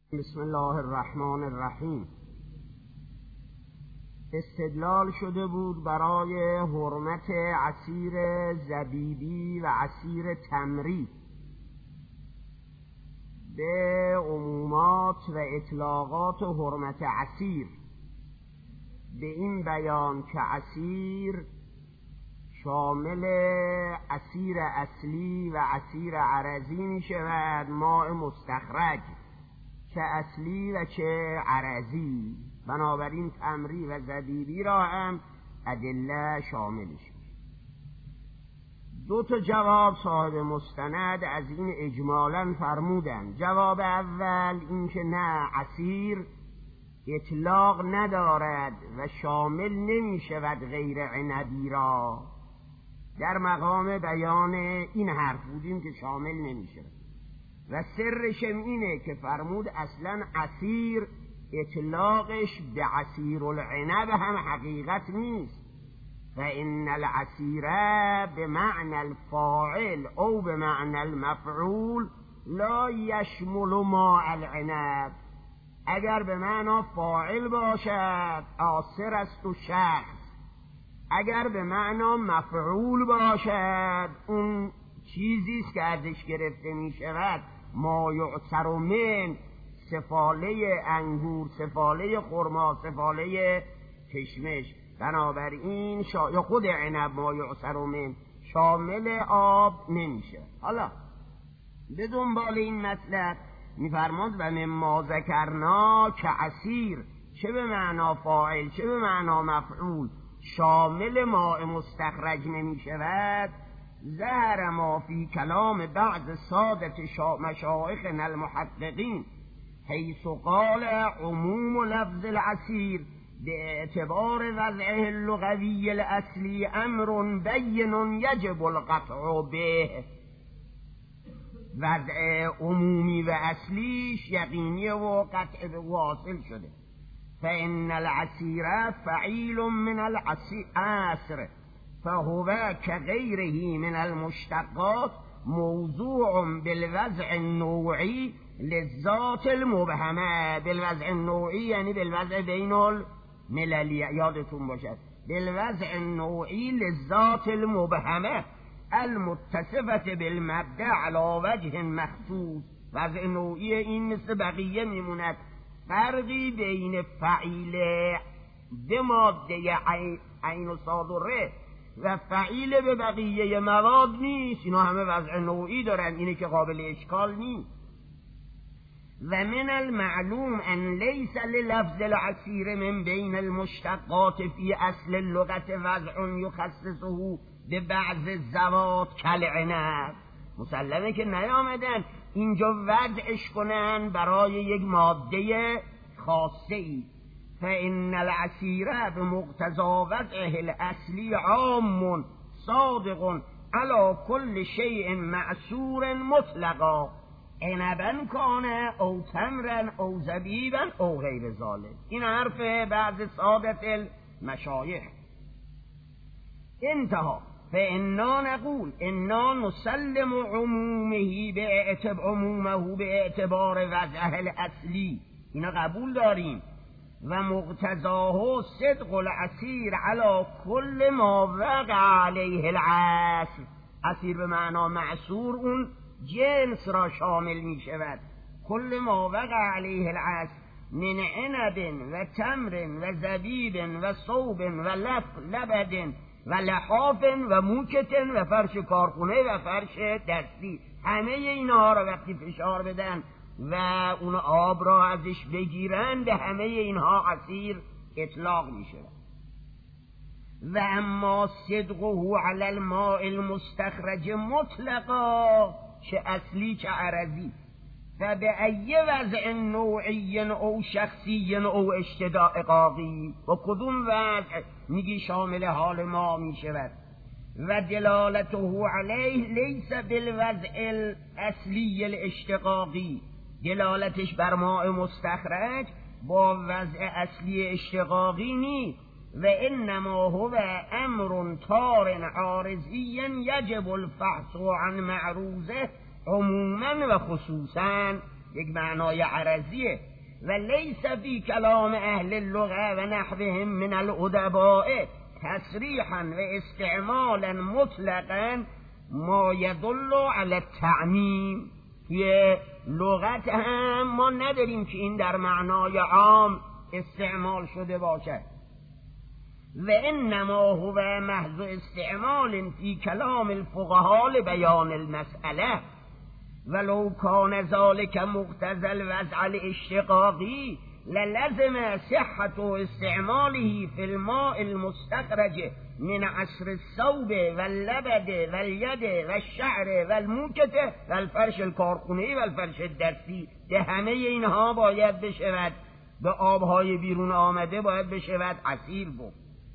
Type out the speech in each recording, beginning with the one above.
بسم الله الرحمن الرحیم. استدلال شده بود برای حرمت عصیر زبیبی و عصیر تمری به عمومات و اطلاقات حرمت عصیر، به این بیان که عصیر شامل عصیر اصلی و عصیر عرضی می شود، ماء مستخرج چه اصلی و چه عرضی. بنابراین تمری و زبیبی را هم ادله شاملش. دو تا جواب صاحب مستند از این اجمالاً فرمودن. جواب اول این که نه، عصیر اطلاق ندارد و شامل نمی شود غیر عنبی را. در مقام بیان این حرف بودیم که شامل نمی شود و سرشم اینه که فرمود اصلا عصیر اطلاقش به عصیر العنب هم حقیقت نیست. فإن العصیر به معنی الفاعل او به معنی المفعول لا یشمل ماء العنب. اگر به معنی فاعل باشد عاصر است و شخص، اگر به معنی مفعول باشد اون چیزی است که ازش گرفته می شود ما یعصر من، سفاله انگور، سفاله خرما، سفاله کشمش. بنابراین یا خود عنب ما یعصر من شامل آب نمیشه. حالا به دنبال این مطلب میفرماد و مما ذکرنا که عصیر چه به معنا فاعل چه به معنا مفعول شامل ماء مستخرج نمی شود. ظهر ما فی کلام بعض سادت مشایخنا المحققین حیث قال عموم لفظ العصیر باعتبار وضعه اللغوی الاصلی امر بین یجب القطع به. وضع عمومی و اصلیش یقینی و قطع به واصل شده. فإن العصیر فعیل من العصر فهو كغيره من المشتقات موضوع بالوضع النوعی للذات المبهمه. بالوضع النوعی یعنی بالوضع بین المللی، یادتون باشد بالوضع النوعی للذات المبهمه المتصفه بالمبدأ على وجه مخصوص. وضع نوعی این مثل بقیه میموند، فرقی بین فعیل به ماده عین و صاد و ره و فعیل به بقیه مواد نیست. اینا همه وضع نوعی دارن، اینه که قابل اشکال نیست. و من المعلوم ان لیس للفظ العصیر من بین المشتقات فی اصل اللغت وضع یخصصه به بعض الذوات کالعنب. مسلمه که نیامدن اینجا وضعش کنن برای یک ماده خاصه ای. فإن العصیر بمقتضى وضعه الاصلی عام صادق على كل شيء معصور مطلقا عنبا کان او تمرا او زبیبا او غیر ذلك. این حرف بعض سادت المشایخ. انتهى. فإنا نقول إنا نسلم عمومه باعتبار وضعه الاصلی، اینا قبول داریم. و مقتضاه صدق العصیر علی کل ما وقع علیه العصر. عصیر به معنا معصور اون جنس را شامل می شود. کل ما وقع علیه العصر من عنب و تمر و زبیب و صوب و لبد و لحاف و موکت و فرش کارخونه و فرش دستی. همه اینها را وقتی فشار بدن و اون آب را ازش بگیرن به همه اینها عصیر اطلاق می شود. و اما صدقه علی الماء المستخرج مطلقا چه اصلی چه عرضی فبأي وضع نوعی او شخصی او اشتقاقی و کدوم وضع میگی شامل حال ما می شود. و دلالته علیه لیس بالوضع الاصلی الاشتقاقی، دلالتش بر ماء مستخرج با وضع اصلی اشتقاقی نیست. و انما هو امر طار عارضی یجب الفحص عن معروضه عموما و خصوصا. یک معنای عرضیه. و لیس فی کلام اهل اللغه و نحوهم من الادباء تصریحا و استعمالا مطلقا ما یدل علی التعمیم. توی لغت هم ما نداریم که این در معنای عام استعمال شده باشد. و انما هو محض استعمال فی کلام الفقهاء لبیان المسئله ولو کان ذلك مقتضى الوضع الاشتقاقی للزم صحة استعماله في الماء المستخرج من عصر الثوب واللبد والید والشعر والموکته والفرش الکارخونه‌ای والفرش دستی. ده همه اینها باید بشود به آبهای بیرون آمده باید بشود عصیر بود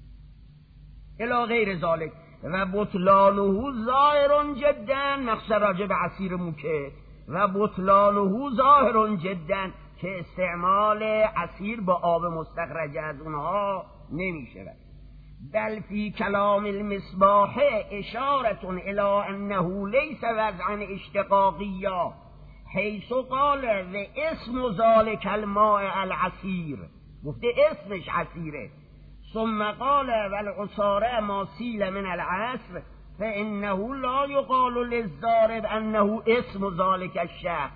الی غیر ذالک. و بطلانه ظاهر جدا، مقصد راجع به عصیر موکت، و بطلانه ظاهر جدا که استعمال عصیر با آب مستخرج از اونها نمی شود. بل فی کلام المصباح اشارة الى انه لیس وضعا اشتقاقیا حیث قال و اسم ذالک الماء العصیر، گفته اسمش عصیره. ثم قال والعصاره ما سیل من العصر فانه لا یقال للضارب انه اسم ذالک الشخص.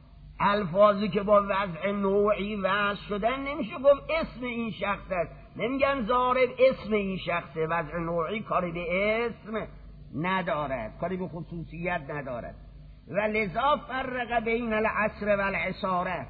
الفاظی که با وضع نوعی وضع شدن نمیشه گفت اسم این شخص است. نمیگن ضارب اسم این شخصه. وضع نوعی کاری به اسم ندارد، کاری به خصوصیت ندارد. و لذا فرق بین العصر و العصاره.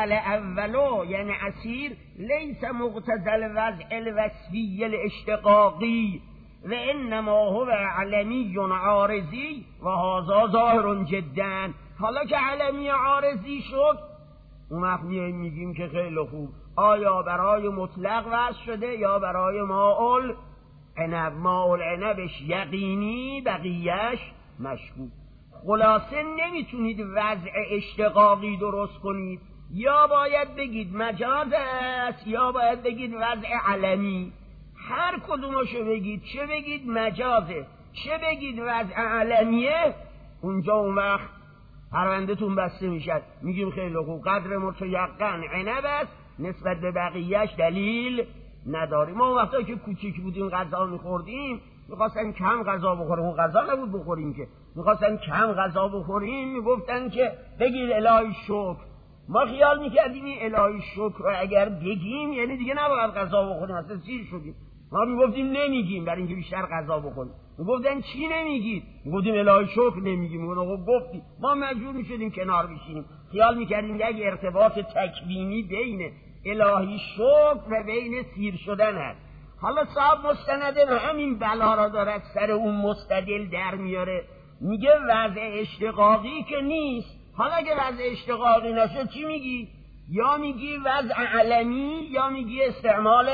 فالاولو یعنی عصیر لیس مقتضى الوضع الوصفی الاشتقاقی و انما هو علمی عارضی و هذا ظاهر جدا. حالا که علمی عارضی شد اون وقت میگیم که خیلی خوب، آیا برای مطلق وضع شده یا برای ماء العنب؟ ماء العنبش یقینی بقیهش مشکوک. خلاصه نمیتونید وضع اشتقاقی درست کنید، یا باید بگید مجاز است یا باید بگید وضع علمی. هر کدومشو بگید، چه بگید مجازه چه بگید وضع علمیه، اونجا اون وقت پرونده‌تون بسته میشد. میگیم خیلی خوب قدر متیقن عنب است، نسبت به بقیهش دلیل نداریم. ما وقتا که کوچیک بودیم غذا میخوردیم میخواستن کم غذا بخوریم، اون غذا نبود بخوریم که، میخواستن کم غذا بخوریم میگفتن که بگید الهی شکر. ما خیال میکردیم این الهی شکر رو اگر بگیم یعنی دیگه نباید غذا بخوریم، اصلا سیر شدیم. ما میگفتیم نمیگیم برای اینکه بیشتر غذا بخوریم. میگفتن چی نمیگید؟ میگفتیم الهی شکر نمیگیم. میگفتن گفتی. ما مجبور میشدیم کنار بشینیم. خیال میکردیم یک ارتباط تکوینی بین الهی شکر و بین سیر شدن هست. حالا صاحب مستنده همین بلا را دارد سر اون مستدل در میاره، میگه وضع اشتقاقی که نیست. حالا که وضع اشتقاقی نشد چی میگی؟ یا میگی وضع علمی یا میگی استعمال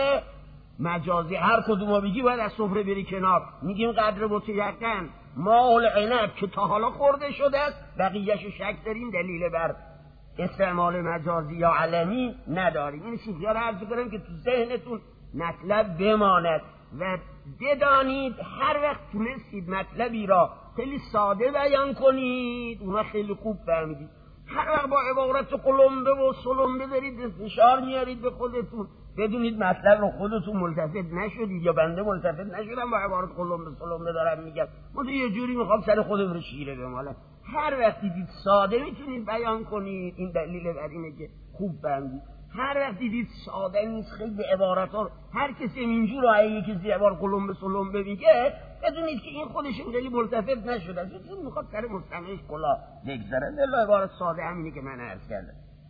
مجازی. هر کدوم بگی باید از سفره بری کنار. میگیم قدر متیقن ماء العنب که تا حالا خورده شده است، بقیه‌شو شک داریم، دلیل بر استعمال مجازی یا علمی نداریم. این شوخی‌ها رو عرض کنم که تو ذهنتون مطلب بماند و بدانید هر وقت تونستید مطلبی را خیلی ساده بیان کنید اونا خیلی خوب فهمیدید. هر وقت با عبارت قلمبه و سلمبه دارید فشار میارید به خودتون، بدونید مطلب رو خودتون ملتفت نشدید یا بنده ملتفت نشدم با عبارت قلمبه سلمبه دارم میگم. من یه جوری میخوام سر خودم رو شیره بمالم. هر وقت دیدید ساده میتونید بیان کنید، این دلیل بر اینه که خوب فهمید. هر وقت دیدید ساده نیست، خیلی عبارت ها هر کسی اینجور آیه کسی عبارت قلمبه سلمبه میگه، بدونید که این خودش خیلی ملتفت نشده، این میخواد سر مستمعش کلا بگذاره. الا عبارت ساده همینی که من عرض کردم.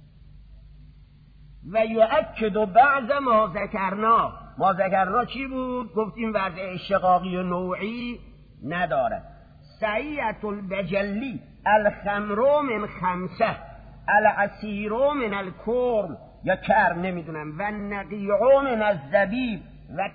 و یؤکد بعض ما ذکرنا چی بود؟ گفتیم وضع اشتقاقی و نوعی نداره. سعیت البجلی الخمر من خمسه العصیر من الکرم یا کرم نمیدونم و نقیع من الزبیب و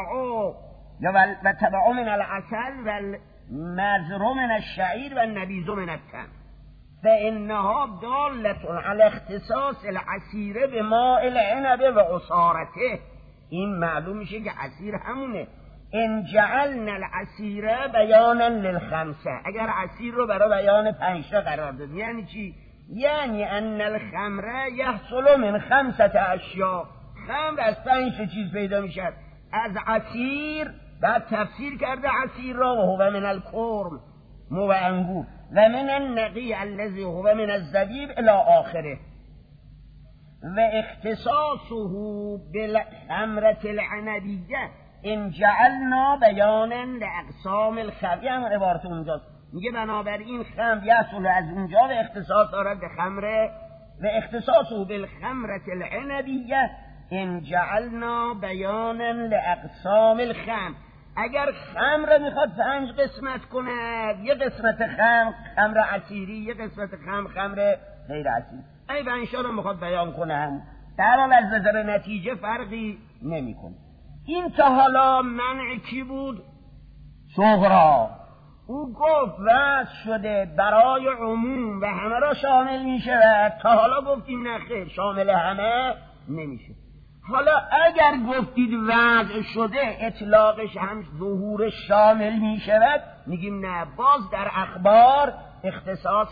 تبع من العسل و المزر من الشعیر و النبیذ من التمر فانها دالة على اختصاص العصیر بماء العنب و عصارته. این معلوم میشه که عصیر همونه. ان جعلنا العصیر بیانا للخمسه، اگر عصیر رو برای بیان 5 قرار داد یعنی چی؟ یعنی ان الخمر یحصل من 5 اشیاء، خمر از 5 چیز پیدا میشد. از عصیر، بعد تفسیر کرده عصیر را، و هو من الکرم، مو و انگور، و من النقی الذی هو من الزبیب الی آخره. و اختصاصه بالخمرة العنبیه ان جعلنا بیانا لاقسام الخمر، هم عبارت اونجاست، میگه بنابراین خمر یحصل از اونجا و اختصاص دارد به خمره. و اختصاصه بالخمرة العنبیه ان جعلنا بیانا لاقسام الخمر. اگر خمر میخواد 5 قسمت کند، یه قسمت خمر عصیری، یه قسمت خمر غیر عصیری، ای بنشا رو میخواد بیان کنه، در حال از نظر نتیجه فرقی نمیکنه. این تا حالا منع کی بود؟ صغرا. او گفت وضع شده برای عموم و همه را شامل میشه، و تا حالا گفتیم نه خیر، شامل همه نمیشه. حالا اگر گفتید وضع شده اطلاقش هم ظهور شامل میشود، میگیم نه، باز در اخبار اختصاص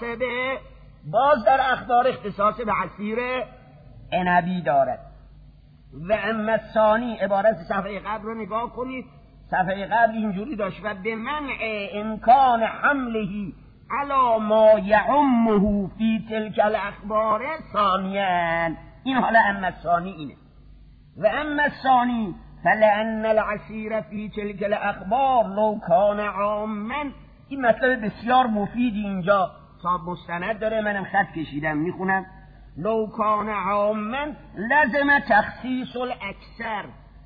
به عصیر عنبی دارد. و اما الثانی، عبارت صفحه قبل رو نگاه کنید. صفحه قبل اینجوری داشت: و به منع امکان حمله علی ما یعمه فی تلک الاخبار ثانیا. این حالا اما الثانی اینه. و اما الثانی فلان العصیر فی تلک الاخبار لو کان عاما. این مطلب بسیار مفیدی اینجا صاحب مستند داره، منم خط کشیدم میخونم. لو کان عاما لازم تخصیص الاکثر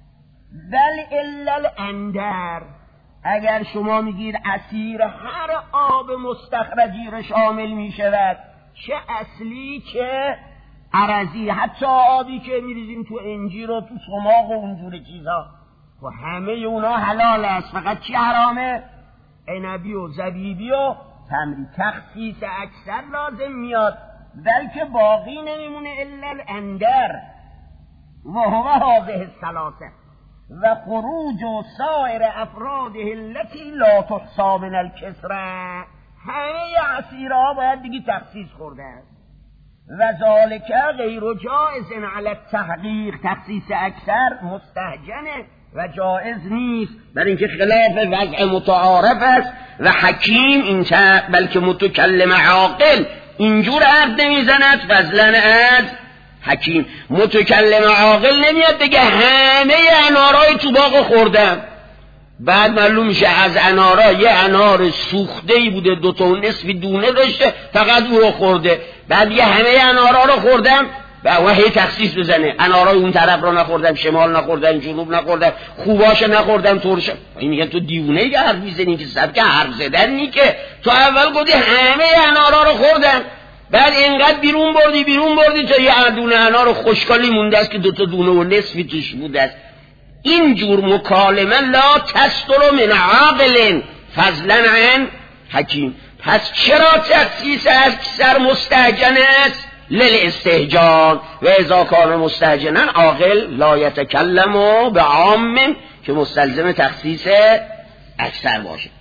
بل الا الاندر. اگر شما میگید عصیر هر آب مستخرجی را شامل میشود، چه اصلی چه عرضی، حتی آبی که میریزیم تو انجیر و تو سماق و اونجور چیزا، و همه اونا حلال است، فقط چی حرامه؟ عنبی و زبیبی و تمری. تخصیص اکثر لازم میاد، بلکه باقی نمیمونه الا الاندر و هو هذه الثلاثه و خروج و سایر افراده التي لا تحصى من الكسره. همه عصیرها باید دیگه تخصیص خورده است. و ذالک غیر جائز علی التحقیق، تخصیص اکثر مستهجنه و جائز نیست، برای اینکه خلاف وضع متعارف است. و حکیم این بلکه متکلم عاقل اینجور حرف نمیزند فضلا از حکیم. متکلم عاقل نمیاد بگه همه انارای تو باغ خوردم، بعد معلوم میشه از انارا یه انار سوخته‌ای بوده، 2 تا نصفی دونه داشته، فقط او رو خورده، بعد یه همه انارا رو خوردم و هی تخصیص بزنه، انارای اون طرف رو نخوردم، شمال نخوردم، جنوب نخوردم، خوباش نخوردم، ترش. این میگن تو دیوونه ای که حرف میزنی، که سبک حرف زدن نی، که تو اول گفتی همه انارا رو خوردم، بعد اینقدر بیرون بردی تا یه دونه انار خوشکالی مونده است که 2 تا دونه و نصفی توش بوده است. این جور مکالمه لا تستر من عاقل فضلا عن حکیم. پس چرا تخصیص اکثر مستهجن است؟ للاستهجان. و اذا کان مستهجنا عاقل لا یتکلم بعام، که مستلزم تخصیص اکثر باشه.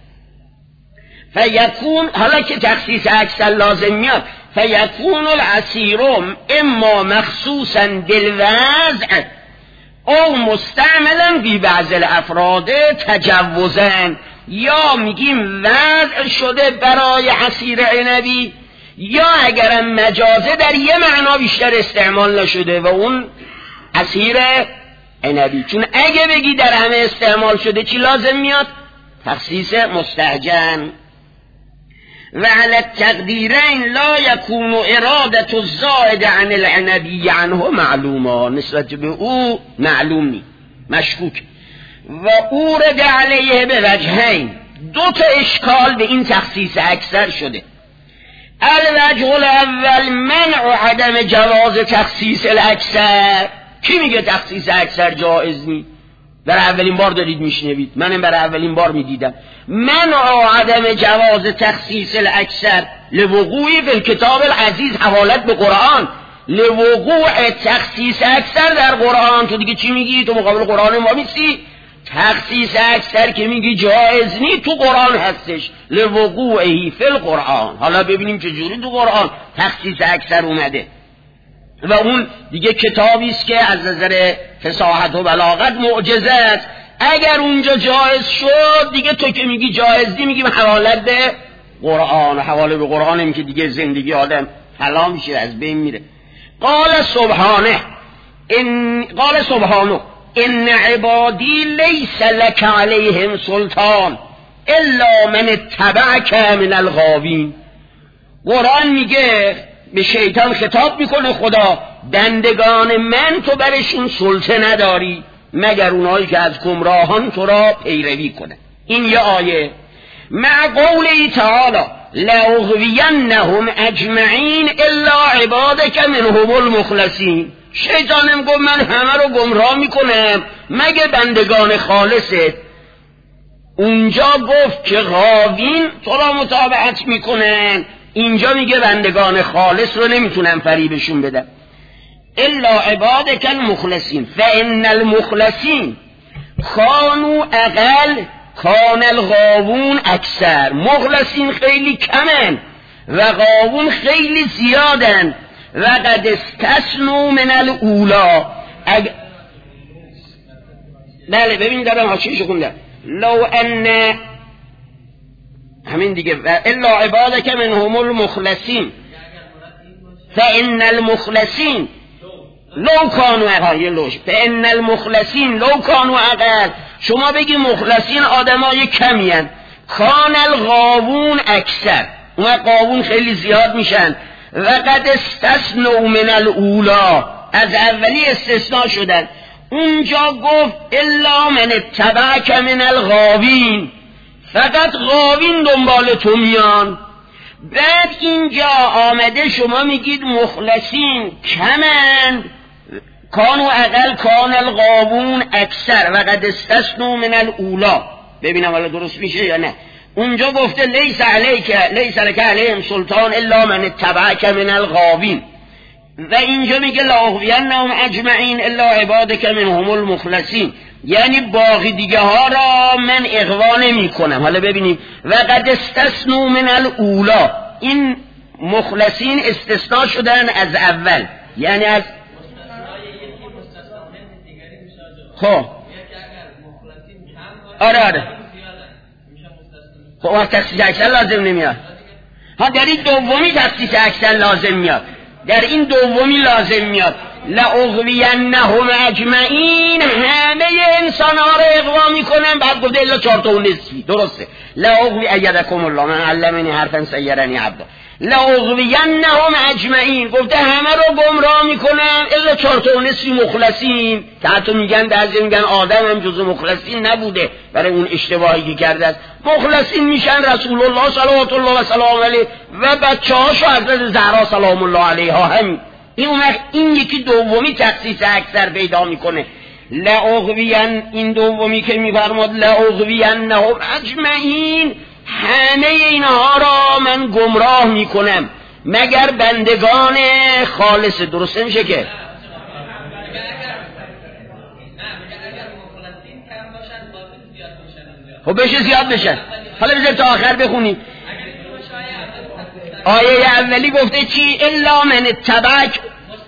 فیکون، حالا که تخصیص اکثر لازم میاد، فیکون العصیر اما مخصوصا بالوضع او مستعملا فی بعض الافراد تجوزا. یا میگیم وضع شده برای عصیر عنبی، یا اگرم مجازه در یه معنا بیشتر استعمال نشده و اون عصیر عنبی. چون اگه بگی در همه استعمال شده چی لازم میاد؟ تخصیص مستهجن. و علی التقدیرین لا یکون ارادت الزائد عن العنبی عنه معلوما، نسبت به او معلومی مشکوک. و اورد علیه به وجهین، 2 تا اشکال به این تخصیص اکثر شده. الوجه الاول منع عدم جواز تخصیص الاکثر. کی میگه تخصیص اکثر جایز نیست؟ برای اولین بار دارید میشنوید، منم برای اولین بار میدیدم. منع عدم جواز تخصیص الاکثر لوقوعی فی الکتاب العزیز، حوالت به قرآن، لوقوع تخصیص اکثر در قرآن. تو دیگه چی میگی؟ تو مقابل قرآن ما میسی؟ تخصیص اکثر که میگی جایز نی تو قرآن هستش، لوقوعه فی القرآن. حالا ببینیم چه جوری تو قرآن تخصیص اکثر اومده. و اون دیگه کتابی است که از نظر فصاحت و بلاغت معجزه است. اگر اونجا جایز شد دیگه تو که میگی جایز نی میگیم حوالت به قرآن. حواله به قرآن هم که دیگه زندگی آدم حلال میشه، از بین میره. قال سبحانه ان عبادی لیس لک علیهم سلطان الا من اتبعک من الغاوین. قرآن میگه به شیطان خطاب میکنه خدا، بندگان من تو برشون سلطه نداری مگر اونایی که از گمراهان تو را پیروی کنه. این یه آیه. مع قوله تعالی لاغوینهم اجمعین الا عبادک منهم المخلصین. شیطانم گفت من همه رو گمراه میکنم مگه بندگان خالصت. اونجا گفت که غاوین تو را متابعت میکنن، اینجا میگه بندگان خالص رو نمیتونم فریبشون بدم. الا عبادک المخلصین فان المخلصین کانوا اقل کان الغاوون اکثر. مخلصین خیلی کمن و غاوون خیلی زیادن. و قد استثنوا من الاولا. بله ببین دارم حاشیه‌شو خوندم. لو ان همین دیگه الا عبادک منهم المخلصین فان المخلصین لو کانوا اقل فان المخلصین لو کانوا اقل. شما بگی مخلصین آدمای کمی هن، کان الغاوون اکثر، اون غاوون خیلی زیاد میشن. و قد استثنوا من الاولا، از اولی استثناء شدن. اونجا گفت الا من اتبعک من الغاوین، فقط غاوین دنبال تو میان. بعد اینجا آمده شما میگید مخلصین کمن، کانوا اقل کان الغاوون اکثر و قد استثنوا من الاولا. ببینم حالا درست میشه یا نه. اونجا گفته لیس لک علیهم سلطان الا من اتبعک من الغاوین، و اینجا میگه لاغوینهم اجمعین الا عبادک منهم المخلصین، یعنی باقی دیگه ها را من اغوا نمی کنم. حالا ببینیم و قد استثنوا من الاولا، این مخلصین استثناء شدن از اول، یعنی از خب آره خب تخصیص اکثر لازم نمیاد. ها در این دومی تخصیص اکثر لازم میاد، در این دومی لازم میاد. لاغوینهم اجمعین، همه انسان ها رو اغوا میکنن. بعد گفته الا 4 تا و نصفی. درسته. لاغوی ایدکم الله من علمنی حرفا سیرنی عبدا. لاغوینهم اجمعین، گفته همه رو گمراه میکنن الا 4 تا و نصفی مخلصین، که حتی میگن بعضی میگن آدم هم جزو مخلصین نبوده برای اون اشتباهی که کرده است. مخلصین میشن رسول الله صلوات الله و سلام علیه و بچه‌هاشو حضرت زهرا سلام الله علیها. همین این یکی دومی تخصیص اکثر پیدا میکنه. لاغوین، این دومی که میفرماد لاغوینهم اجمعین، همه اینها را من گمراه میکنم مگر بندگان خالص. درسته میشه که خب بشه زیاد بشن. حالا بذار تا آخر بخونیم. آیه اولی گفته چی؟ الا من اتبعک،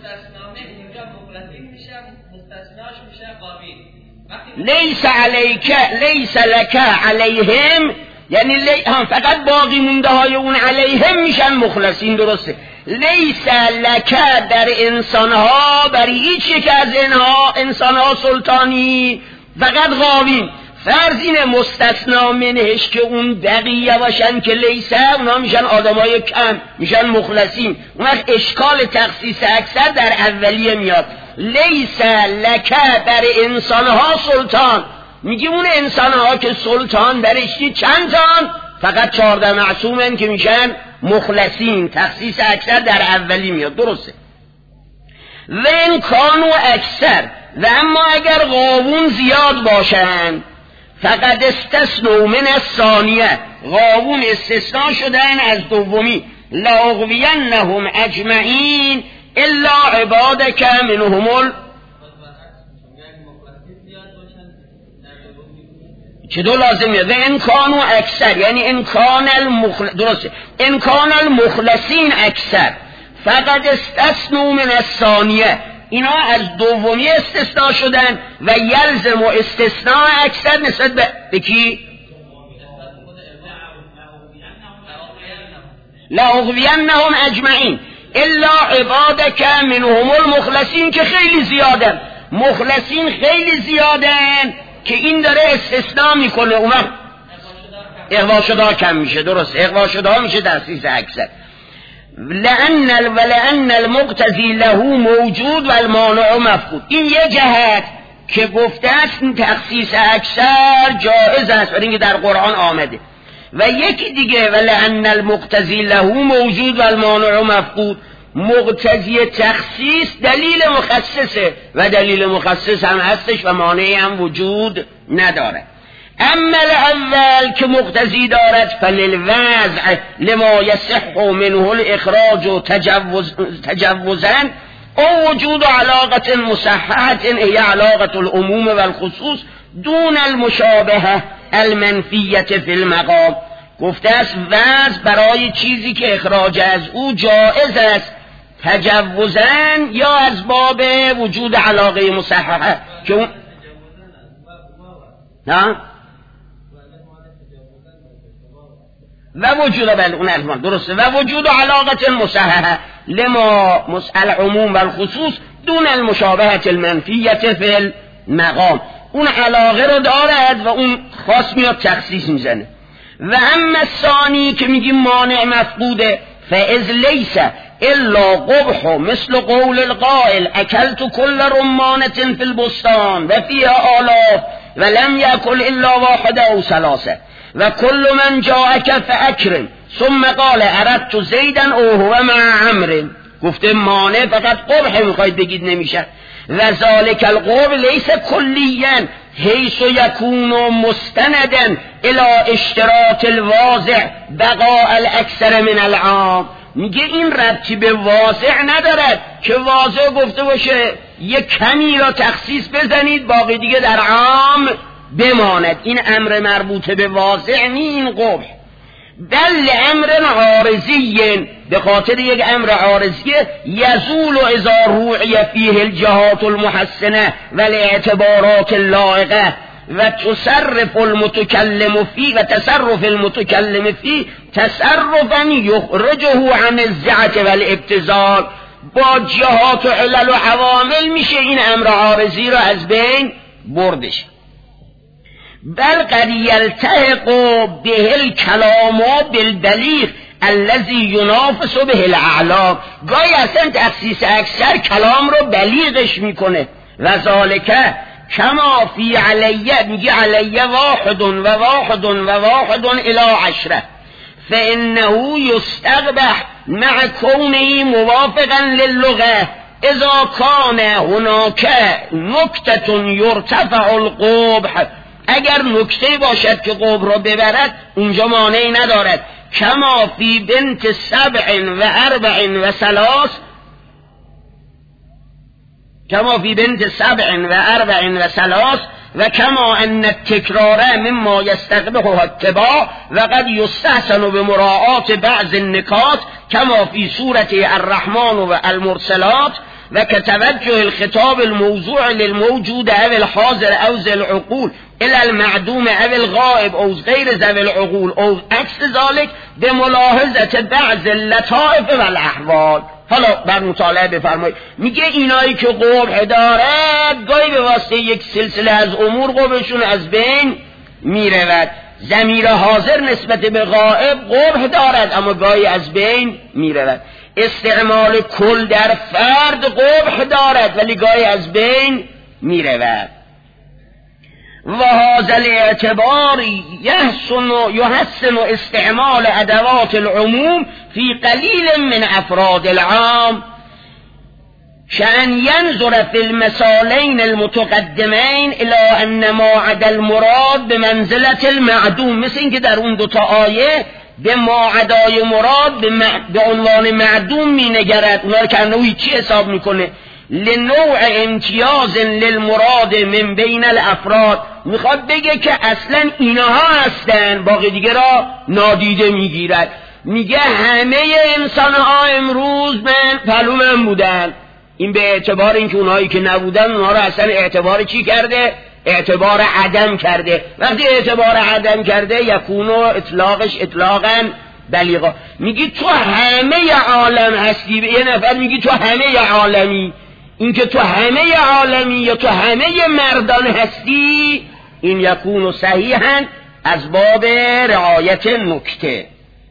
لیس لک علیهم، یعنی فقط باقی مونده های اون علیهم میشن مخلصین. درسته. لیس لک در انسانها، برای هیچ یک از اینها انسانها سلطانی، فقط غاوین. فرض اینه مستثنا منهش که اون بقیه باشن که لیسه، اونا میشن آدمای کم، میشن مخلصین. اون وقت اشکال تخصیص اکثر در اولیه میاد. لیس لک در انسانها سلطان، میگیم اون انسانها که سلطان درشتی چند تان؟ فقط 14 معصومن که میشن مخلصین. تخصیص اکثر در اولی میاد. درسته. وین کانو اکثر، و اما اگر غاوون زیاد باشن، فقط استثنوا من الثانیه، غاوون استثناء شدن از دومی. لاغوینهم اجمعین الا عبادک منهم که دو لازمیه. و انکان و اکثر، یعنی درسته، انکان المخلصین اکثر فقط استثنوا من الثانیه، اینا از دومی استثناء شدن و یلزم و استثناء اکثر نسبت به کی؟ لأغوینهم اجمعین الا عبادک منهم المخلصین، که خیلی زیادن، مخلصین خیلی زیادن که این داره استثناء میکنه، اون وقت اغوا شده ها کم میشه. درست، اغوا شده ها میشه تخصیص اکثر. لأن المقتضی له موجود و المانع مفقود، این یه جهت که گفته است تخصیص اکثر جائز است، برای اینکه در قرآن آمده. و یکی دیگه ولأن المقتضی له موجود و المانع مفقود، مقتضی تخصیص دلیل مخصصه و دلیل مخصص هم هستش و مانعی هم وجود نداره. اما الاول که مقتضی دارد فللوضع لما یصح منه الاخراج و تجوزا او وجود علاقه مصححه هي علاقه العموم والخصوص دون المشابهه المنفیه فی المقام. گفته است وضع برای چیزی که اخراج از او جائز است تجوزا یا از باب وجود علاقه مصححه که اون نه و وجود اون الفان درسته و وجود علاقه مصححه لما العموم والخصوص دون المشابهه المنفیه فی المقام، اون علاقه رو دارد و اون خاص میاد تخصیص میزنه. و اما الثانی که میگیم مانع مفقوده فاذ لیس الا قبح مثل قول القائل اکلت کل رمانه فی البستان و فیها آلاف ولم یاکل الا واحده او ثلاثه و کل من جاءک فاکرم ثم قال اردت زیدا او هو مع عمرو. گفته مانع فقط قبح میخواید بگید نمیشه. و ذالک القبح لیس کلیا حیث یکون مستندا الى اشتراط الواضع بقاء الاکثر من العام. میگه این ربطی به واضع ندارد که واضع گفته باشه یک کمی را تخصیص بزنید باقی دیگه در عام بماند. این امر مربوط به واضع نی این قبح، بل امر عارضی، به خاطر یک امر عارضی یزول و اذا روعی فیه الجهات المحسنه و الاعتبارات اللائقه و تصرف المتکلم فی و تصرف المتکلم فی تصرفا یخرجه عن الزعت و الابتذال، با جهات و علل و عوامل میشه این امر عارضی را از بین بردش. بل قد یلتحق به الکلام بالبلیغ الذی ینافس به الاعلام، گاهی اصلا تخصیص اکثر کلام رو بلیغش میکنه. و ذالک کما فی علیه، میگه علیه واحد و واحد و واحد الی 10 فانه یستقبح مع کونه موافقا للغه اذا کان هناک نکته یرتفع القبح، اگر نکته باشد که قبح را ببرد اونجا مانعی ندارد. کما فی بنت 7 و 4 و 3 كما في بنت 7 و 4 و 3 و کما ان التکرار مما یستقبحه اتباع و قد یستحسن بمراعات بعض النکات کما فی سورة الرحمن و المرسلات و كتوجه الخطاب الموضوع للموجود او الحاضر او ذي العقول الى المعدوم او الغائب او غیر ذوي العقول او عکس ذلك بملاحظه بعض اللطائف و الاحوال. حالا بر مطالعه بفرمایید. میگه اینایی که قبح دارد گاهی به واسطه یک سلسله از امور قبحشون از بین میرود. ضمیر حاضر نسبت به غائب قبح دارد اما گاهی از بین میرود. استعمال کل در فرد قبح دارد ولی گاهی از بین میرود. و هذا الاعتبار یحسن استعمال ادوات العموم فی قلیل من افراد العام شأن ینظر فی المثالین المتقدمین الی ان ما عدا المراد به منزلت المعدوم، مثل اینکه در اون دوتا آیه به ما عدای مراد به عنوان معدوم می نگرد، اونا رو که انهو هیچی حساب میکنه. لنوع امتیاز للمراد من بین الافراد، میخواد بگه که اصلا اینها هستن، باقی دیگه را نادیده میگیرد. میگه همه انسان ها امروز پلو من بودن، این به اعتبار اینکه اونهایی که نبودن اونها را اصلا اعتبار چی کرده؟ اعتبار عدم کرده. وقتی اعتبار عدم کرده یکونو اطلاقش اطلاقا بلیغا. میگی تو همه عالم هستی، به یه نفر میگی تو همه عالمی، این که تو همه عالمی یا تو همه مردان هستی، این یکونو صحیحا از باب رعایت نکته.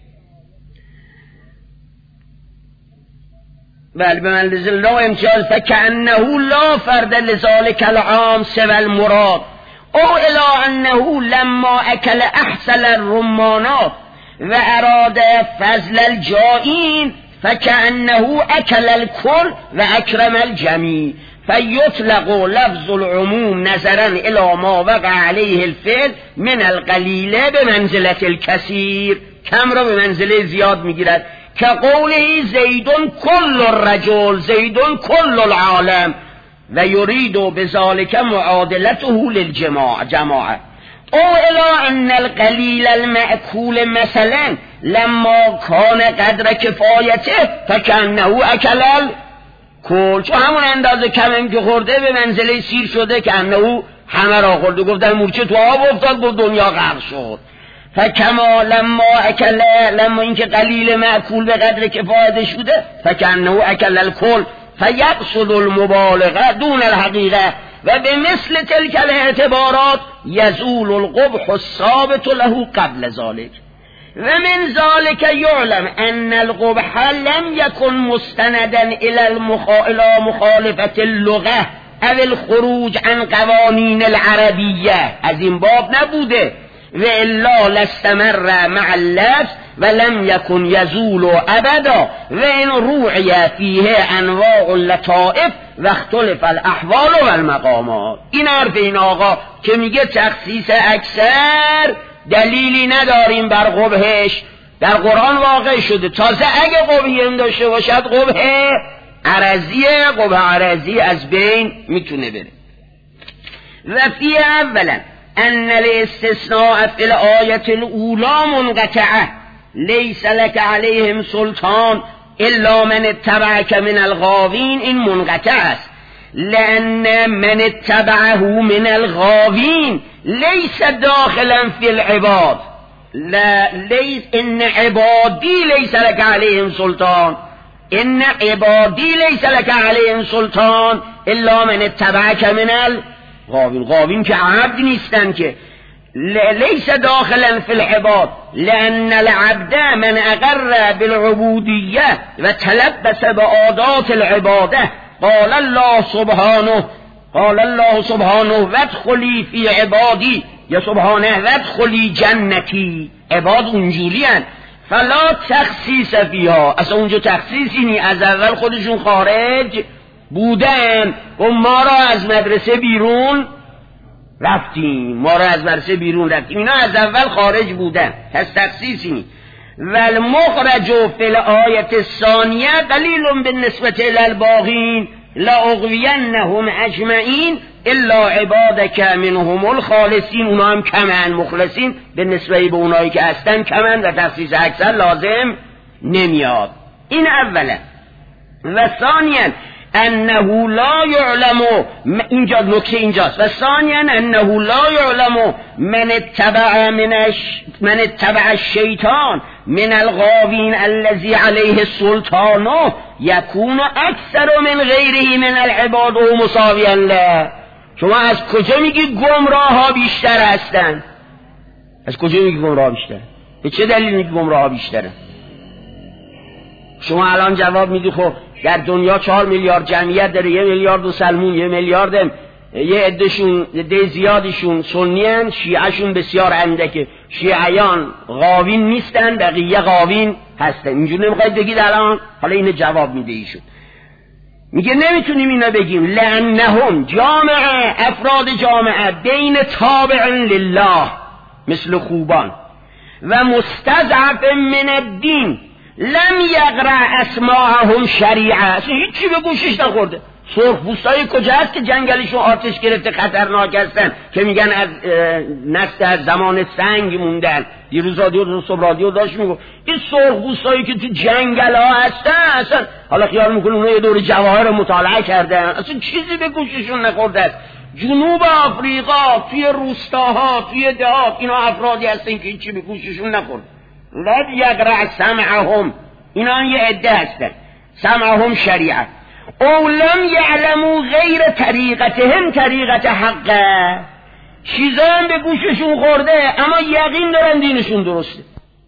بل بمنزل الله امتیاز فکأنه لا فرد لذالک العام سوى المراد او الی انه لما اکل احسن الرمانات و اراد فضل الجائین فکأنه اکل الکل و اکرم الجمیع فیطلق لفظ العموم نظرا الی ما وقع علیه الفعل من القلیل به منزلة الکثیر، کم را به منزله زیاد میگیرد. که قوله زیدون کل الرجل زیدون کل العالم و یرید بذالک معادلته للجماعه او الی ان القلیل المأکول مثلا لما کان قدر کفایته فکأنه اکل الکل، چون همون اندازه کمم که خورده به منزله سیر شده که انه همه را خورده. گفتن مورچه تو آب افتاد با دنیا غرق شد. فکما لما اکل، لما اینکه قلیل مأکول به قدر کفایت شده فکأنه اکل الکل فیقصد المبالغه دون الحقیقه و به مثل تلک الاعتبارات یزول القبح الثابت له قبل ذلك و من ذلك یعلم ان القبح لم یکن مستندا الى مخالفه اللغه او الخروج عن قوانین العربیه، از این باب نبوده و الا لاستمر مع اللفظ و لم یکن یزول ابدا و این روعی فیه انواع اللطائف و اختلف الاحوال و المقامات. این حرف این آقا که میگه تخصیص اکثر دلیلی نداریم بر قبحش، در قرآن واقع شده. تازه اگه قبحی هم داشته باشد قبح عرضیه، قبح عرضی از بین میتونه بره. و فی اولا ان الاستثناء فی الآیة الاولى منقطعه لیس لك علیهم سلطان الا من اتبعك من الغاوین، این منقطع است. لأن من اتبعه من الغاوین لیس داخلا فی العباد، لا لیس ان عبادی لیس لك علیهم سلطان، ان عبادی لیس لك علیهم سلطان الا من اتبعك من الغاوین. غاوین که عبد نیستن که، لیس داخلا فی العباد لأن العبد من اقر بالعبودیه و تلبس بعادات العباده. قال الله سبحانه وادخلی فی عبادی، یا سبحانه وادخلی جنتی. عباد اونجوری هن فلا تخصیص فیها، اصلا اونجا تخصیصی نی، از اول خودشون خارج بودن و ما را از مدرسه بیرون رفتیم، اینا از اول خارج بودن، پس تخصیصی نی. والمخرج فی الآیة الثانیه دلیل بالنسبة للباقین لأغوینهم اجمعین الا عبادک منهم الخالصین، اونا هم کمن، مخلصین به نسبه به اونایی که هستن کمن و تخصیص اکثر لازم نمیاد. این اولا. و ثانیا انه لا یعلم، اینجا نکته اینجاست، و ثانیا انه لا یعلم من اتبع الشیطان من الغاوین الذی علیه السلطان یکون اکثر من غیره من العباد و مساویا له. شما از کجا میگی گمراه ها بیشتر هستن؟ از کجا میگی گمراه ها بیشتر؟ به چه دلیل میگی گمراه ها بیشتره؟ شما الان جواب میدی خب در دنیا 4 میلیارد جمعیت داره، 1 میلیارد و سلمون، 1 میلیارد یه عدهشون عده زیادشون سنیان، شیعهشون بسیار اندکه، شیعیان غاوین نیستن، بقیه غاوین هستن. اینجور نمیخواید بگید الان؟ حالا اینه جواب میده ایشون، میگه نمیتونیم اینا بگیم لأنهم جامعه، افراد جامعه بین تابع لله مثل خوبان و مستضعف من الدین لم یقرأ اسماءهم شریعه، اصلا هیچی به گوشش نخورده، سرخپوستای کجا هست که جنگلشون آتش گرفته خطرناک هستن که میگن از نسل از زمان سنگ موندن؟ دیروز رادیو داشت میگفت این سرخپوستایی که تو جنگل ها هستن اصلا حالا خیال میکنه اونها یه دور جواهر مطالعه کردن، اصلا چیزی به گوششون نخورده است. جنوب آفریقا توی روستاها توی دهات اینا افرادی هستن که هیچی به گوششون نخورده. لا یقرأ سمعهم، اینا یه عده هستن سمعهم شریعت. او لم یعلموا غیر طریقتهم طریقت حقه، چیزا هم به گوششون خورده اما یقین دارن دینشون درسته.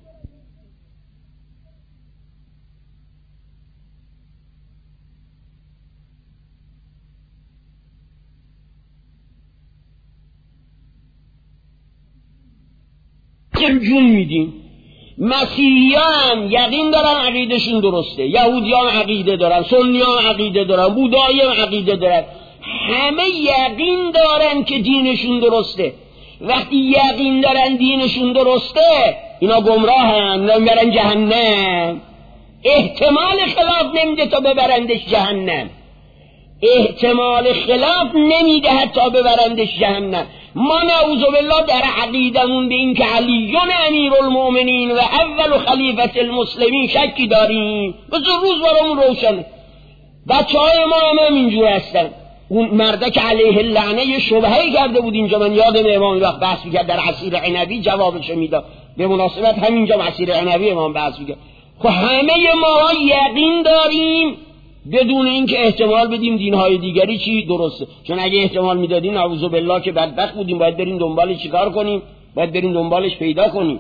جون میدیم. مسیحیان یقین دارن عقیدشون درسته، یهودیان عقیده دارن، سنیان عقیده دارن، بوداییان عقیده دارن، همه یقین دارن که دینشون درسته. وقتی یقین دارن دینشون درسته اینا گمراهن، نمیبرن جهنم. احتمال خلاف نمیده تا ببرندش جهنم، احتمال خلاف نمیده تا ببرندش جهنم. ما نعوذ بالله در عقیدمون به این که علی امیرالمؤمنین و اول خلیفه المسلمین شکی داریم، بذار روز برامون روشنه. بچه‌های ما هم اینجور هستن. اون مرده که علیه اللعنه یه شبهه‌ای کرده بود اینجا، من یادم امام وقت بحث می‌کرد در عصیر عنبی جوابش میداد، به مناسبت همینجا عصیر عنبی امام بحث می‌کرد. خب همه ما یقین داریم بدون اینکه احتمال بدیم دینهای دیگری چی درسته، چون اگه احتمال میدادیم نعوذ بالله که بدبخت بودیم، باید بریم دنبالش چیکار کنیم؟ باید بریم دنبالش پیدا کنیم.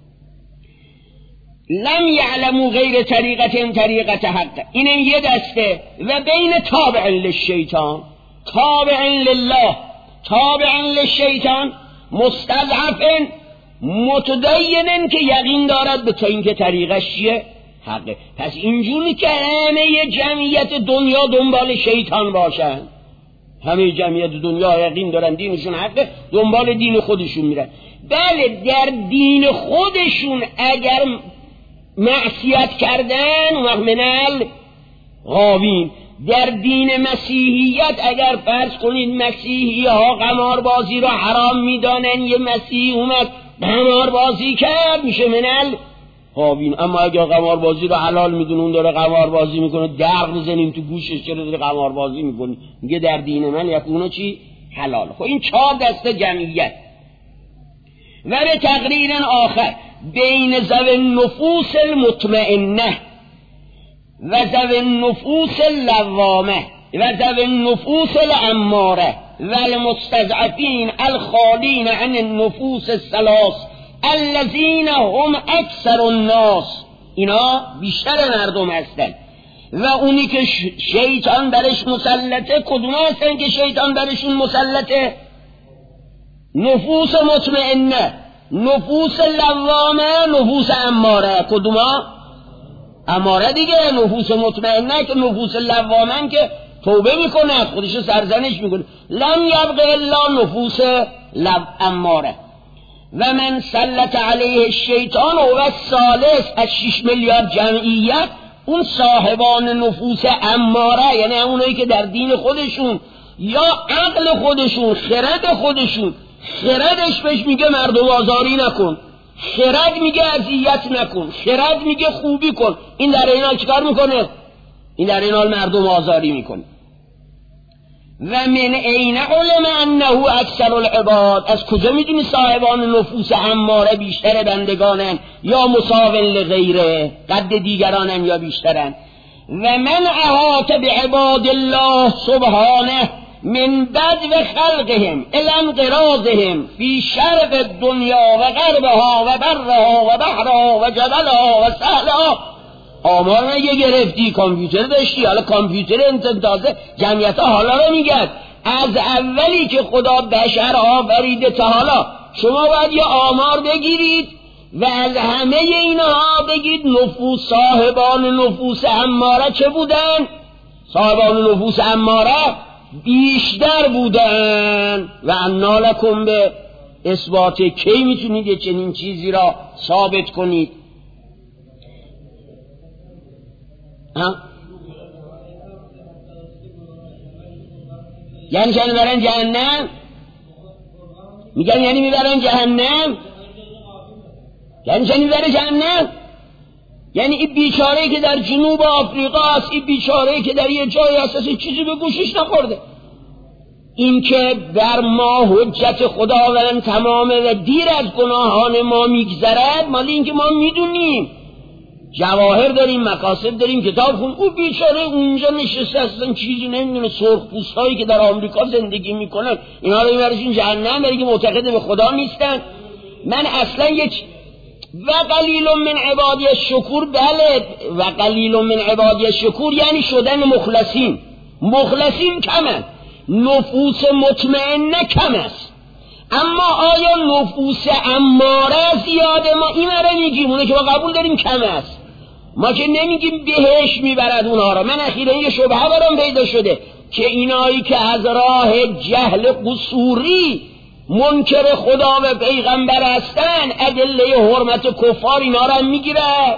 لم یعلموا غیر طریقتهم طریقت حق، اینم یه دسته. و بین تابع للشیطان تابع لله تابع للشیطان مستضعف متدین که یقین دارد به تا اینکه طریقش چیه؟ حقه. پس اینجوری که همه جمعیت دنیا دنبال شیطان باشن، همه جمعیت دنیا یقین دارن دینشون حقه، دنبال دین خودشون میرن. بله در دین خودشون اگر معصیت کردن ومنال غاوین، در دین مسیحیت اگر فرض کنید مسیحی ها قماربازی را حرام میدانن، یه مسیحی اومد قماربازی کرد میشه منال غاوین. اما اگر قماربازی رو حلال میدونه اون داره قماربازی میکنه، درق بزنیم تو گوشش چرا داره قماربازی میکنه، میگه در دین من یکونه چی؟ حلال. خب این 4 دسته جمعیت. و به تقریر آخر بین ذوی النفوس المطمئنه و ذوی النفوس اللوامه و ذوی النفوس الاماره و المستضعفین الخالین عن النفوس الثلاث الذین هم اکثر الناس، اینا بیشتر مردم هستن. و اونی که شیطان برش مسلطه کدوم هستن که شیطان برشون مسلطه؟ نفوس مطمئنه، نفوس لوامه، نفوس اماره. کدوما؟ اماره دیگه. نفوس مطمئنه که نفوس لوامه که توبه میکنه خودش سرزنش میکنه. لم یبقى الا نفوس اماره. و من سلط علیه الشیطان و الثالث از 6 میلیارد جمعیت اون صاحبان نفوس اماره، یعنی اونایی که در دین خودشون یا عقل خودشون خرد خودشون، خردش بهش میگه مردم آزاری نکن، خرد میگه اذیت نکن، خرد میگه خوبی کن، این در این حال چیکار میکنه؟ این در این حال مردم آزاری میکنه. و من این علم انه اکثر العباد، از کجا میدونی صاحبان نفوس اماره بیشتر بندگانن یا مساوی لغیره، قد دیگرانن یا بیشترن؟ و من احاط بعباد الله سبحانه من بدو خلقهم الى انقراضهم فی شرق الدنیا و غربها و برها و بحرها و جبلها و سهلها. آمار نگه گرفتی، کامپیوتر داشتی، حالا کامپیوتر انتدازه جمعیت ها حالا رو میگرد از اولی که خدا بشر آفریده تا حالا. شما باید یه آمار بگیرید و از همه اینها بگید نفوس صاحبان نفوس اماره چه بودن؟ صاحبان نفوس اماره بیشتر بودن. و انا لکم به اثبات کی میتونید یه چنین چیزی را ثابت کنید؟ یعنی چند میبرن جهنم؟ میگن یعنی میبرن جهنم؟ یعنی چند میبرن جهنم؟ یعنی این بیچاره‌ای که در جنوب آفریقا است، این بیچاره‌ای که در یه جایی هست چیزی به گوشش نخورده، این که بر ما حجت خداوند تمامه و دیر از گناهان ما میگذرد، مالی این که ما میدونیم جواهر داریم، مکاسب داریم، کتاب خون. او بیچاره اونجا نشسته اصلا چیزی نمیدونه. سرخپوستایی که در آمریکا زندگی میکنن اینا رو میبرشون جهنم، برای که معتقد به خدا نیستن. من اصلا یک و قلیل من عبادی الشکور، بله و قلیل من عبادی الشکور یعنی شدن مخلصین. مخلصین کمن، نفوس مطمئنه کم است، اما آیا نفوس اماره زیاده؟ ما این رو میگیم، اونه که ما قبول داریم کم است، ما که نمیگیم بهش میبرد اونها را. من اخیراً یه شبهه برام پیدا شده که اینایی که از راه جهل قصوری منکر خدا و پیغمبر هستن، ادله حرمت کفار اینا را میگیره،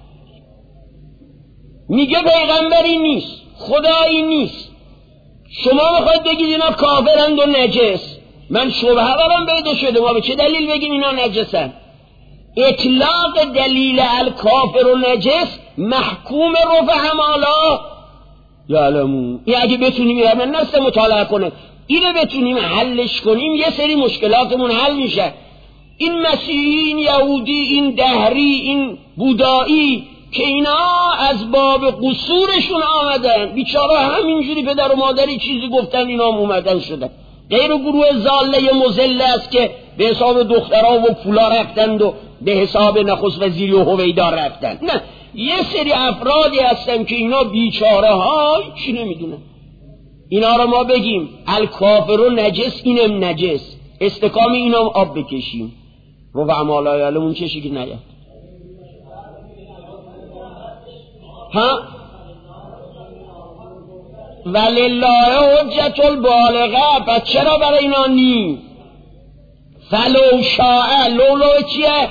میگه پیغمبری نیست، خدایی نیست. شما میخواید بگید اینا کافرند و نجس، من شبهه برام پیدا شده، ما به چه دلیل بگیم اینا نجسن؟ اطلاق دلیل الکافر و نجس محکوم رفع مالا یعلمون. این اگه بتونیم من نست مطالعه کنه اینو بتونیم حلش کنیم، یه سری مشکلاتمون حل میشه. این مسیحی، این یهودی، این دهری، این بودایی که اینا از باب قصورشون آمدن، بیچاره همینجوری پدر و مادری چیزی گفتن اینا اومدن شدن. غیر گروه زاله مزله است که به حساب دخترها و پولا رفتند و به حساب نخست وزیری و هویدا رفتند. نه، یه سری افرادی هستن که اینا بیچاره ها چی نمیدونن. اینا رو ما بگیم الکافر و نجس، اینم نجس، استکام اینم آب بکشیم رو و عمالا یعلمون چشی که نیاد. ها ولله حجت البالغه، پس چرا برای اینا نی؟ فلو شاء، لولو چیه؟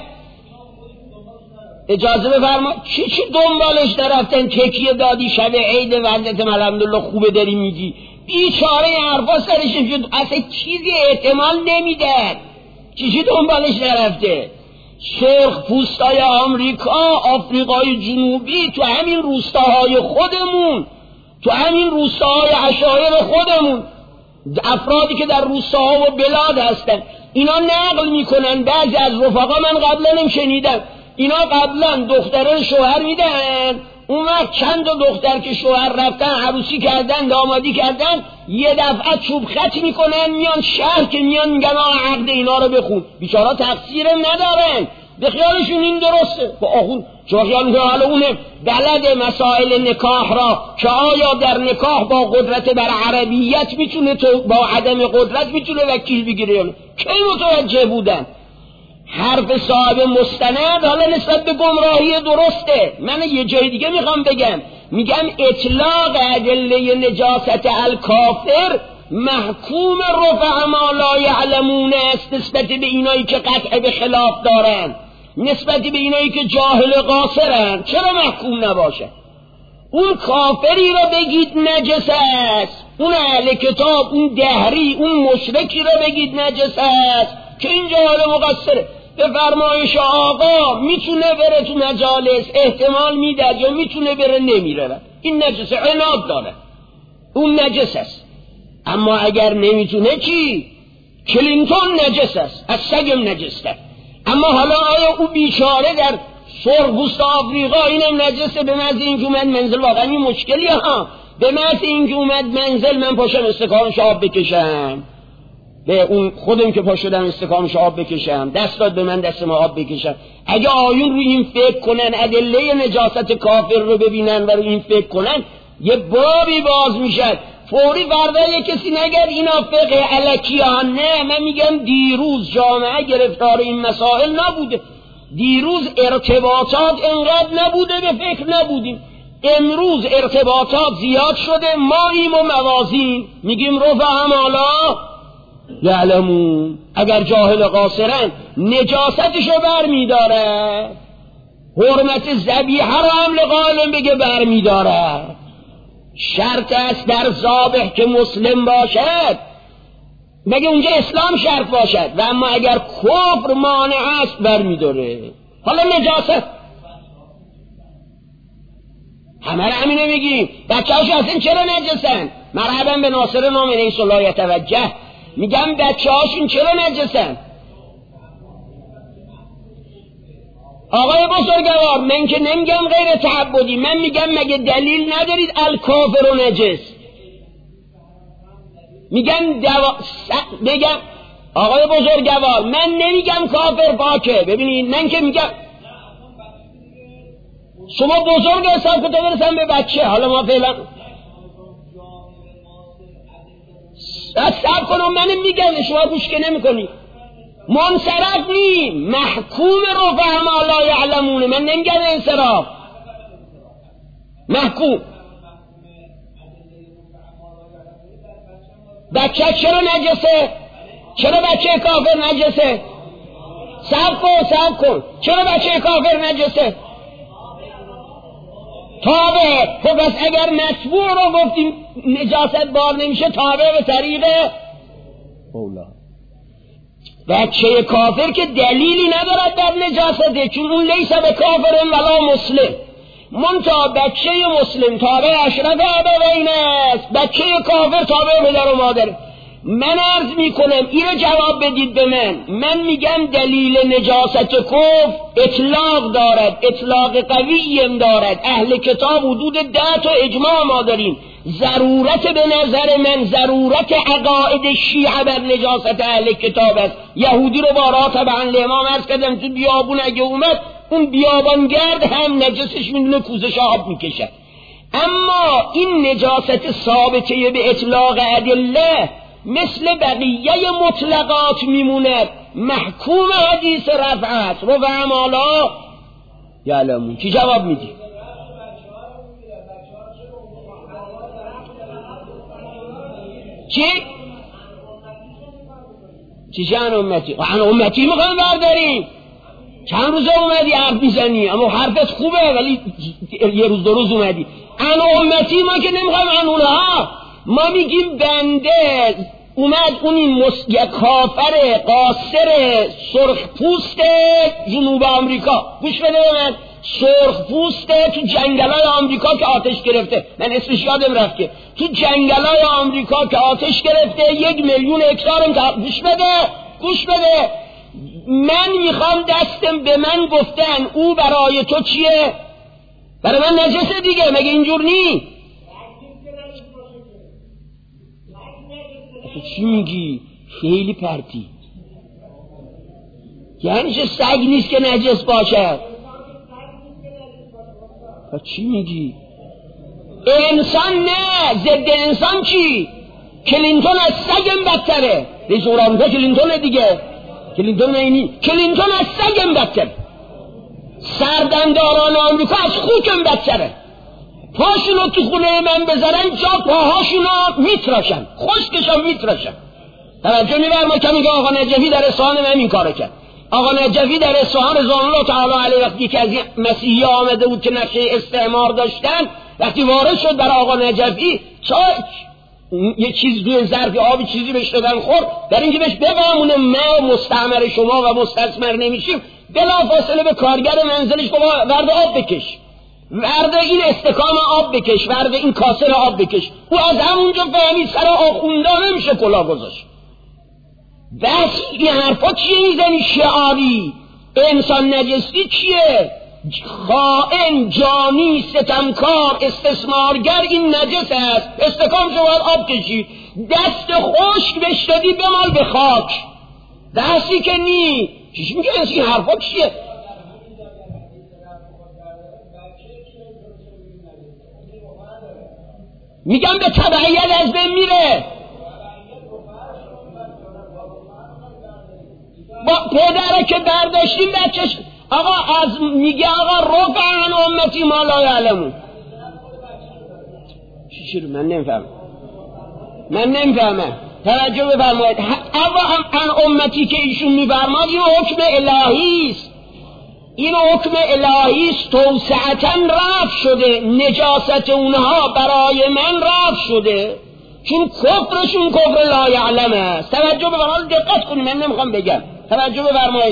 اجازه بفرما. چی دنبالش درفتن تکیه دادی شب عید وردت الحمدلله خوبه داری میگی؟ بیچاره حرفا سرش شد، اصلا چیزی احتمال نمیده. چی دنبالش درفته؟ سرخ پوستای آمریکا، آفریقای جنوبی، تو همین روستاهای خودمون، تو همین روستاهای عشایر خودمون، افرادی که در روستاها و بلاد هستن اینا نقل میکنن. بعضی از رفقا من قبلا شنیدم اینا قبلا دختران شوهر میدن، اون وقت چند تا دختر که شوهر رفتن عروسی کردن دامادی کردن یه دفعه چوب خط میکنن میان شهر که میان میگن عقد اینا رو بخون. بیچارا تقصیرم ندارن، به خیالشون این درسته. با آخون چون خیال میکنه حالا اونه بلد مسائل نکاح را که آیا در نکاح با قدرت بر عربیت میتونه تو با عدم قدرت میتونه وکیل بگیره یا نه. کی متوجه بودن؟ حرف صاحب مستند حالا نسبت به گمراهی درسته. من یه جای دیگه میخوام بگم، میگم اطلاق ادله نجاست الکافر محکوم رفع ما لا یعلمون است نسبت به اینایی که قطع به خلاف دارن، نسبت به اینایی که جاهل قاصرن. چرا محکوم نباشه؟ اون کافری را بگید نجس است، اون اهل کتاب، اون دهری، اون مشرکی را بگید نجس است که این جاهل مقصره. به فرمایش آقا میتونه بره تو مجالس، احتمال میده یا میتونه بره نمیره، این نجس عناد داره، اون نجس است. اما اگر نمیتونه چی؟ کلینتون نجس است، از سگم نجس است. اما حالا آیا او بیچاره در سرخپوست آفریقا اینم نجسه؟ به محض اینکه اومد منزل، واقعا این مشکلیه ها، به محض اینکه اومد منزل من پاشم استکانش آب بکشم، به اون خودم که پا شدم استکانش آب بکشم، دست داد به من دستم آب بکشم. اگه آیون روی این فکر کنن، ادله نجاست کافر رو ببینن و روی این فکر کنن، یه بابی باز میشد. فوری فردا یه کسی نگرد اینا فقه الکی ها. نه، من میگم دیروز جامعه گرفتار این مسائل نبوده، دیروز ارتباطات انقدر نبوده، به فکر نبودیم. امروز ارتباطات زیاد شده، ماییم و موازین میگیم رفع مالا یعلمون. اگر جاهل قاصرن نجاستشو بر میداره، حرمت ذبیحه رو هم لقائلم بگه بر میداره. شرط است در ذابح که مسلم باشد، مگه اونجا اسلام شرط باشد؟ و اما اگر کفر مانع است برمیداره. حالا نجاست همه را همینه میگیم. بچه هاش اصلا چرا نجسن؟ مرحبا به ناصر نام نیست الله یتوجه. میگم بچه هاشون چرا نجسن؟ آقای بزرگوار من که نمیگم غیر تعبدی، من میگم مگه دلیل ندارید الکافر و نجس؟ میگم آقای بزرگوار من نمیگم کافر پاکه. ببینید من که میگم شما بزرگ حساب کن تا برسن به بچه. حالا ما فعلا صبر کنم منم میگم شما گوش که نمی کنی. منصرف نی محکوم رو فهم لا یعلمونه. من نمیگم انصراف محکوم. بچه چرا نجسه؟ چرا بچه کافر نجسه؟ صبر کن چرا بچه کافر نجسه؟ تابع. خب بس اگر مطبوع رو گفتیم نجاست بار نمیشه، تابع به طریق اولا. بچه کافر که دلیلی ندارد در نجاسته، چون اون لیس به کافر ولا مسلم. منتها بچه مسلم تابع اشرف ابوین است، بچه کافر تابع پدر و مادر. من عرض میکنم اینو جواب بدید به من میگم دلیل نجاست کفر اطلاق دارد، اطلاق قویم دارد. اهل کتاب حدود 10 تا اجماع ما داریم. ضرورت به نظر من ضرورت عقاید شیعه بر نجاست اهل کتاب است. یهودی رو بارها طبعا لامام عرض کردم تو بیابون اگه اومد اون بیابانگرد هم نجسش میدونه کوزش آب میکشد. اما این نجاست ثابته به اطلاق ادله مثل بقیه مطلقات میموند، محکوم حدیث رفعت رو و عمالا یعلمون. کی جواب میدی؟ چی شأن امتی؟ عن امتی میخوایم برداریم. چند روز اومدی حرف میزنی اما حرفت خوبه ولی یه روز 2 روز اومدی. عن امتی ما که نمیخوایم عن اونها، ما میگیم بنده اومد اون کافر قاصر سرخ پوست جنوب آمریکا، گوش بده من، سرخ پوست تو جنگلای آمریکا که آتش گرفته، من اسمش یادم رفت که تو جنگلای آمریکا که آتش گرفته 1 میلیون هکتار. گوش بده من میخوام دستم به من گفتن او برای تو چیه؟ برای من نجسه دیگه، مگه اینجور نی؟ تو چی میگی؟ خیلی پرتی. یعنی چه سگ نیست که نجس باشد؟ تو چی میگی؟ انسان نه، ضد انسان چی؟ کلینتون از سگم بدتره. رئیس جمهور آمریکا کلینتونه دیگه. کلینتون اینی کلینتون از سگم بدتره. سردمداران آمریکا از خوکم بدتره. پاشونو تو خونه من بذارن جا پاهاشونو میتراشن، خشکشو میتراشن. توجه می‌فرما که میگه آقا نجفی در اصفهان من این کارو کرد. آقا نجفی در اصفهان رضوان الله تعالی علیه وقتی که از مسیحی آمده بود که نقشه استعمار داشتن، وقتی وارد شد برای آقا نجفی یه چیز روی ظرف آبی چیزی بهش دادن خورد، در اینکه بهش بفهمونه ما مستعمر شما و مستثمر نمیشیم، بلافاصله به کارگر منزلش گفت ورد آب بکش، ورد این استکان آب بکش، ورد این کاسه آب بکش. او از همونجا فهمید سر آخونده نمیشه کلاه گذاشت. بس این حرفا چیه میزنی شعاری؟ انسان نجسی چیه؟ خائن، جانی، ستمکار، استثمارگر این نجس است. استکان شما آب کشید، دست خشک بشتدی بمال به خاک، دستی که نی چیش میگه این حرفا چیه؟ میگم به تبعیت از بین میره. با پدره که برداشتیم بچهش آقا از میگه آقا رفع عن امتی ما لا یعلمون. چی شده؟ من نمیفهمم. توجه بفرمایید. اما عن امتی که ایشون میفرماد این حکم الهی است. این حکم الهی است، توسعتاً رفع شده، نجاست اونها برای من رفع شده، چون کفرشون کفر لا یعلم است. توجه بفرمایید، دقت کنید، من نمیخوام بگم، توجه بفرمایید.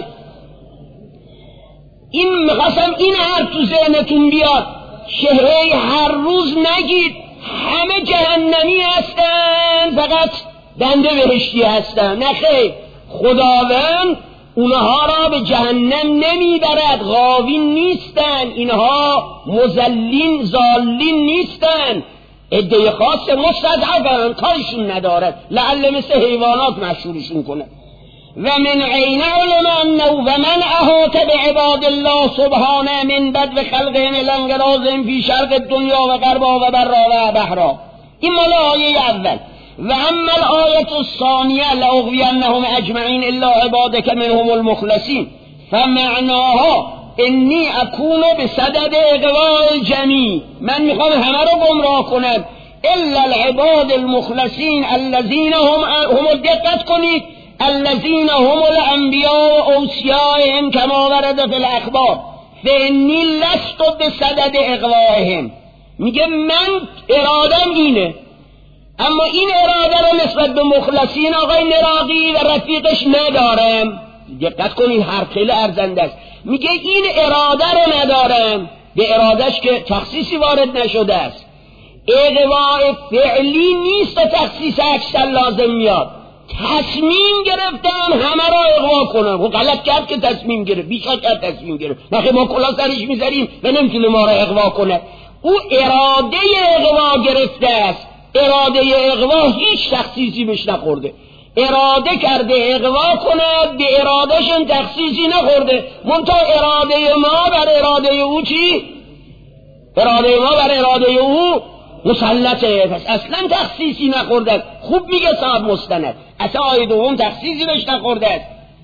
این میخواستم این حرف تو ذهنتون بیاد، چهره هر روز نگید همه جهنمی هستن فقط بنده بهشتی هستن. نه خیر، خداوند اونها را به جهنم نمیبرد، غاوین نیستن، اینها مذلین زالین نیستن، عده خاص مستضعفن، کارشون ندارد، لعل مثل حیوانات مشهورشون کنه. و من عین علم انه و من احاط بعباد الله سبحانه من بد و خلقهم الانقراضهم فی شرق الدنیا و غربا و برا و بحرا. این مال آیه اول. و اما الآیت الثانیه لأغوینهم اجمعین الا عبادک منهم المخلصین فمعناها انی اکون بصدد اغواء الجمیع، من میخوام همه رو گمراه کنم، الا العباد المخلصین الذین هم دقت کنید، الذین هم الانبیاء و اوصیائهم کما ورد فی الاخبار فانی لست بصدد اغوائهم. میگه من ارادم اینه، اما این اراده رو نسبت به مخلصین آقای نراقی و رفیقش ندارم. دقت کنید، حرف خیلی ارزنده است. میگه این اراده رو ندارم، به ارادش که تخصیصی وارد نشده است. اغواء فعلی نیست و تخصیص اکثر لازم میاد. تصمیم گرفتم همه را اغوا کنم، و غلط کرد که تصمیم گرفت، بیشا کرد تصمیم گرفت، نخی ما کلا سرش میذاریم و نمیتونه ما را اغوا کنه. او اراده اغوا گرفته است، اراده اغوا هیچ تخصیصی بهش نخورده، اراده کرده اغوا کنه، به ارادهشون تخصیصی نخورده، منتها اراده ما بر اراده او چی؟ اراده ما بر اراده او مسلطه، پس اصلا تخصیصی نخورده. خوب میگه صاحب مستند، اصلا آیه دوم تخصیصی بهش نخورده.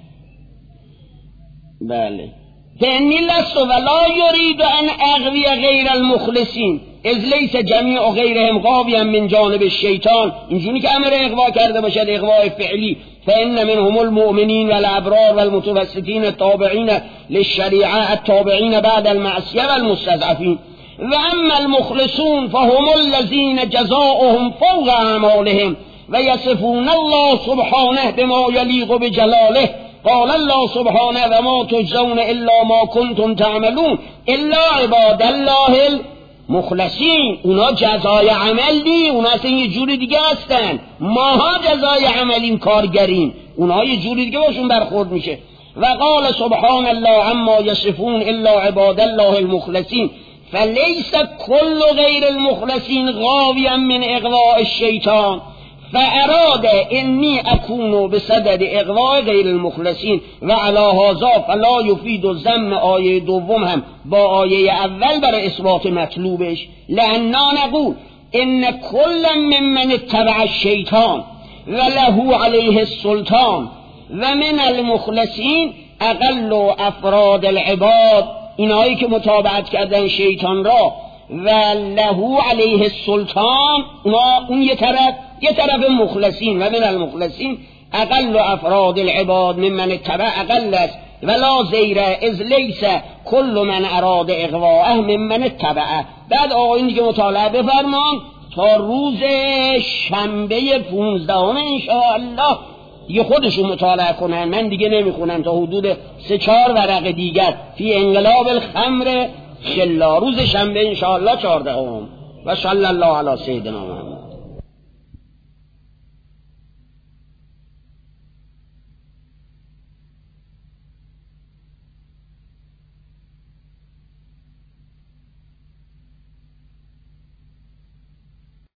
بله، فانی لست ولا یرید ان اغوی غیر المخلصین اذ لیس جمیع غیرهم غاویا من جانب الشیطان. اینجوری که امر اغوا کرده باشد اغواء فعلی، فان منهم المؤمنین والابرار والمتوسطین التابعین للشریعه التابعین بعد المعصیه والمستضعفین. و اما المخلصون فهم الذین جزاؤهم فوق اعمالهم و یصفون الله سبحانه بما یلیق بجلاله. قال الله سبحانه و ما تجزون الا ما کنتم تعملون الا عباد الله المخلصین. اونا جزای عمل نی، اونا اصلا یه جوری دیگه هستن، ماها جزای عملیم، کارگریم، اونا یه جوری دیگه باشون برخورد میشه. و قال سبحان الله عما یصفون الا عباد الله المخلصین فلیس کل غیر المخلصین غاویا من اغواء الشیطان فاراد انی اکون بصدد اغواء غیر المخلصین و علی هذا فلا یفید الضم. آیه دوم هم با آیه اول برای اثبات مطلوبش، لأننا نقول ان کل ممن اتبع الشیطان و له علیه السلطان و من المخلصین اقل افراد العباد، اینایی که متابعت کردن شیطان را و له علیه السلطان، اون یه طرف مخلصین و من المخلصین اقل افراد العباد ممن اتبع اقل است ولا زیره اذ لیس کل من اراد اغواءه ممن اتبعه. بعد آقایون دیگه مطالعه بفرمان تا روز شنبه 15 انشاءالله دیگه خودشون مطالعه کنن، من دیگه نمیخونم تا حدود 3-4 ورقه دیگر فی انقلاب الخمر شلا، روز شنبه انشاءالله 14. و صلی الله علی سیدنا محمد.